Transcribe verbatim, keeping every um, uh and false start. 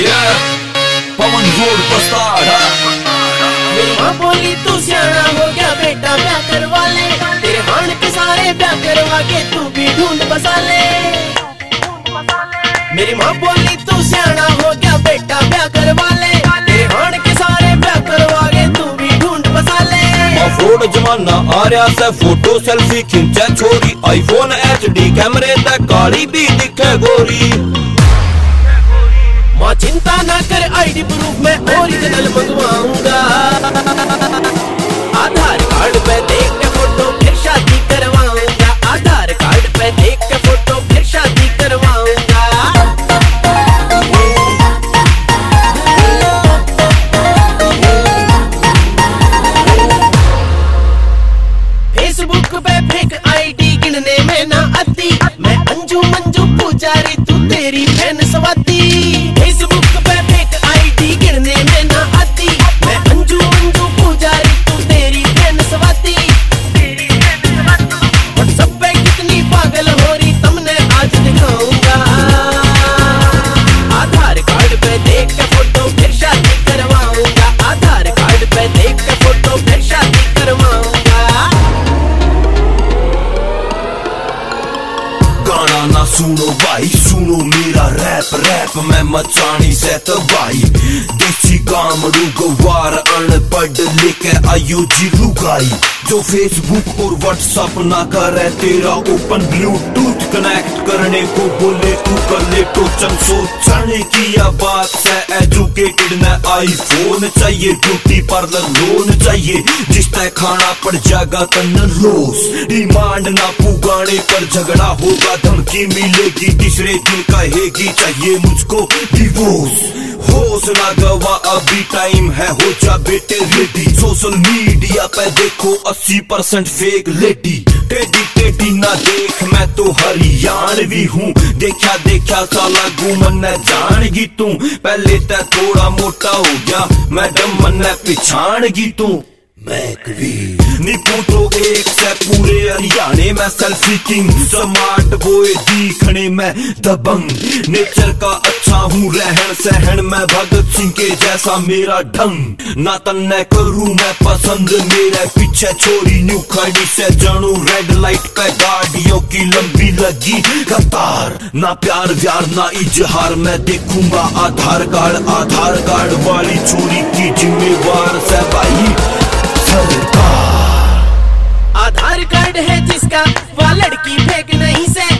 पवन road पस्ताड़। मेरी माँ बोली तू सियाना हो गया बेटा ब्याह करवा ले, तेरे हाण के सारे ब्याह करवा के तू भी ढूंढ बसा ले। मेरी माँ बोली तू सियाना हो गया बेटा ब्याह करवा ले, तेरे हाण के सारे ब्याह करवा के तू भी ढूंढ बसा ले। ऑफ-रोड जमाना आ रहा से फोटो सेल्फी खिंचे छोरी, आईफोन एच डी कैमरे ते काली भी दिखे गोरी। माँ चिंता ना कर आईडी प्रूफ में ओरिजिनल मंगवाऊंगा, आधार कार्ड पे देख के फोटो फिर शादी करवाऊंगा, आधार कार्ड पे देख के फोटो फिर शादी करवाऊंगा। फेसबुक पे फेक आईडी गिनने में ना आती, मैं अंजू मंजू पुजारी तू तेरी बहन स्वाति। फेसबुक पे फेक आईडी गिनने में ना आती, मैं अंजू मंजू पुजारी तू तेरी बहन स्वाति। व्हाट्सएप पे कितनी पागल हो रही तुमने आज दिखाऊंगा, आधार कार्ड पे देख के फोटो फिर शादी करवाऊंगा, आधार कार्ड पे देख के फोटो फिर शादी करवाऊंगा। गाना ना सुनो भाई सुनो मेरा रैप, रैप मैं मचानी से तबाही। देसी काम रुगवार अनपढ़ लेके आयो जी लुगाई, जो फेसबुक और व्हाट्सएप ना करे तेरा ओपन ब्लूटूथ कनेक्ट करने को बोले तू कर ले टोचन। सोचने की या बात से एजुकेटेड न आईफोन चाहिए, ब्यूटी पार्लर लोन चाहिए, जिस तय खाना पड़ जाएगा तन रोज। डिमांड ना पुगाने पर झगड़ा होगा, धमकी मिलेगी तीसरे दिन कहेगी चाहिए मुझको डिवोर्स। होश ना गवा अभी टाइम है हो जा बेटे रेडी, सोशल मीडिया पे देखो अस्सी percent fake lady. Teddy teddy ना देख मैं तो हरियाणवी हूँ, देखा देखा साला घूमन जानगी तू। पहले तै थोड़ा मोटा हो गया मैडम मन पिछाड़गी तू। नीपू तो एक से पूरे हरियाणे में सेल्फी किंग, स्मार्ट बॉय दिखने में दबंग। नेचर का अच्छा हूँ रहन सहन में भगत सिंह के जैसा मेरा ढंग। ना तन्ने करूँ मैं पसंद मेरे पीछे छोरी न्यू खड़ी से जानू, रेड लाइट पे गाड़ियों की लंबी लगी कतार। ना प्यार व्यार ना इजहार मैं देखूंगा आधार कार्ड, आधार कार्ड वाली छोरी की जिम्मेवार से भाई आधार कार्ड है जिसका वह लड़की फेंक नहीं से,